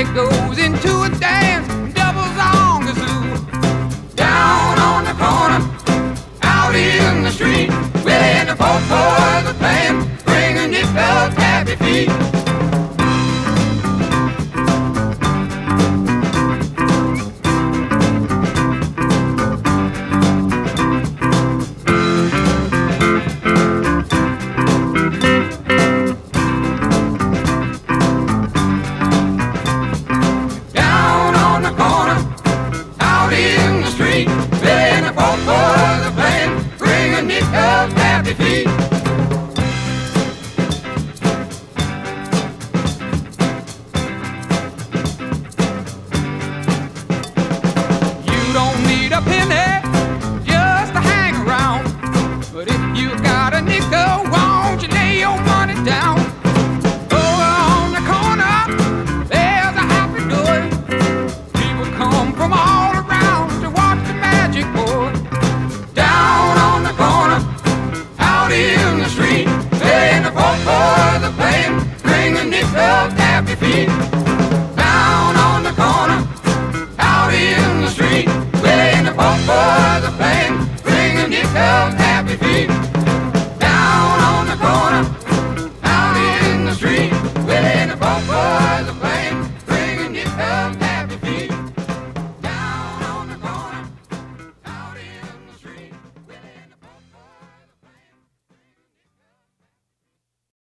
it goes into a dance, doubles on the zoo. Down on the corner, out in the street, Willie and the Pope Boys are playing, bringing nickel tappy feet.